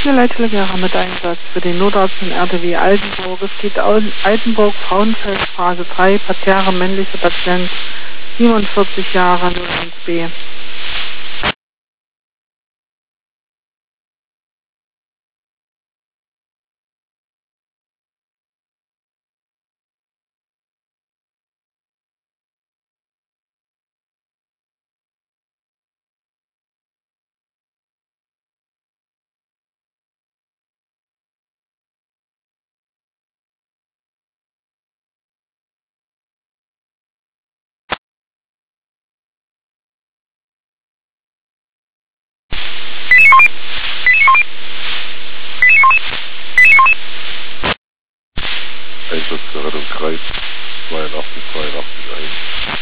Hier Leitelegraph mit Einsatz für den Notarzt in RTW Altenburg. Es geht Altenburg, Frauenfeld, Phase 3, Parterre, männlicher Patient, 47 Jahre, 01b.